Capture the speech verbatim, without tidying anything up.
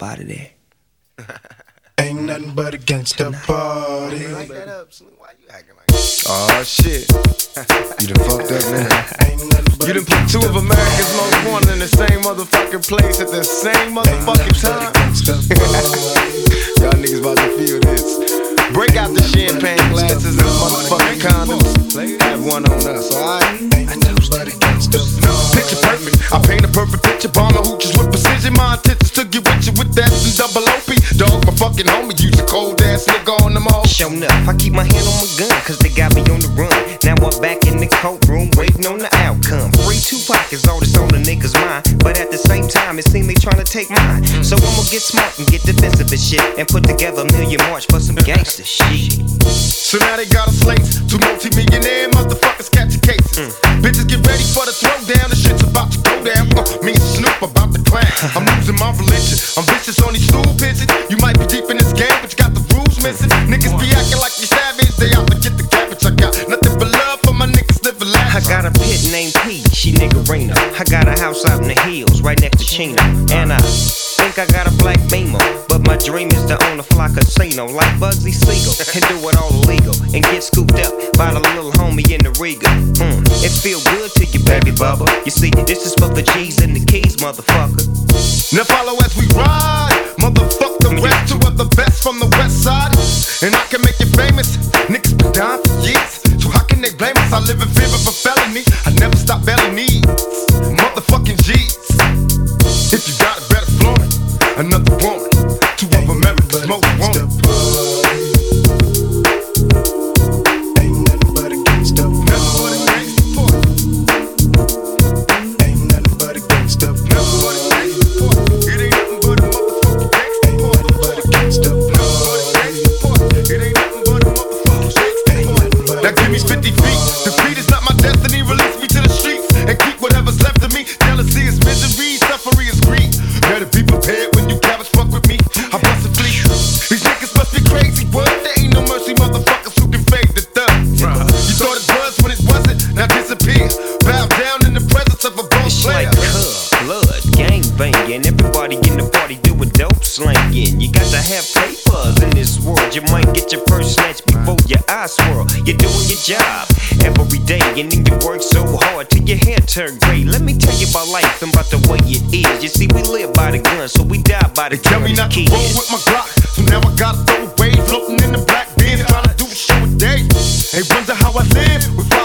up out of there. Ain't nothing but a gangsta party. Like that up, why you acting like that? Oh shit. You done fucked up now. You done put two of America's most wanted in the same motherfucking place at the same motherfucking time. Y'all niggas about to feel this. Break out the champagne glasses and motherfucking condoms. Have one on us, alright? Picture perfect. I paint a perfect picture. Bomb the hooches with precision. My intentions to get with you with that and double O P. Dog, my fucking homie. Use a cold ass nigga on them all. Show enough. I keep my hand on my gun, cause they got me on the run. Now I'm back in the courtroom, waiting on the outcome. Free Tupac is all that's on the niggas' mind. But at the same time, it seems they tryna take mine. So I'ma get smart and get defensive and shit, and put together a million march for some gangster shit. So now they got a slate. Two multi-millionaire motherfuckers catching cases. Mm. Bitches get ready for the throwdown. The shit's about to go down. Uh, me and Snoop about to clash. I'm losing my religion. I'm vicious on these stool pigeons. You might be deep in this game, but you got the rules missing. Niggas be acting like you savage. They out to get the cabbage. I got nothing but love for my niggas living life. I got a pit named P, she niggerina. I got a house out in the hills, right next to Chino. And I think I got a black Beamer, but my dream is to own a fly casino like Bugsy Siegel and do it all illegal and get scooped up by the little homie in the Riga. Mm, it feel good to you, baby bubba. You see, this is for the G's and the keys, motherfucker. Now follow as we ride, motherfuck the rest. Two of the best from the west side, and I can make you famous. Niggas been down for years, so how can they blame us? I live in fear of a felony. I never stop belly needs, motherfucking G's. If you got it, better flaunt it. Another woman, two of America's most wanted. Ain't nothing but a gangsta party. Ain't nothing but a gangsta party. It ain't nothing but a motherfucking gangsta party. It ain't nothing but a motherfucking gangsta party. Now give me fifty feet. Defeat is not my destiny. Release me to the streets and keep whatever's left of me. Jealousy is misery, suffering is greed. Better be prepared when you cowards fuck with me. I bust a fleet. These niggas must be crazy. What? There ain't no mercy, motherfuckers who can fade the thug. You thought it was when it wasn't. Now disappear. Bow down in the presence of a boss player. It's like cub, blood, gang banging. Everybody in the party doing dope slanging. You got to have papers in this world. You might get your first snatch before your eyes swirl. You're doing your job every day, and then you work so hard till your hair turn gray. Let me tell you about life and about the way it is. You see, we live by the gun, so we die by the They tell me not to roll with my Glock, so now I gotta throw away. Floating in the black beans, trying to do a show a day. They wonder how I live with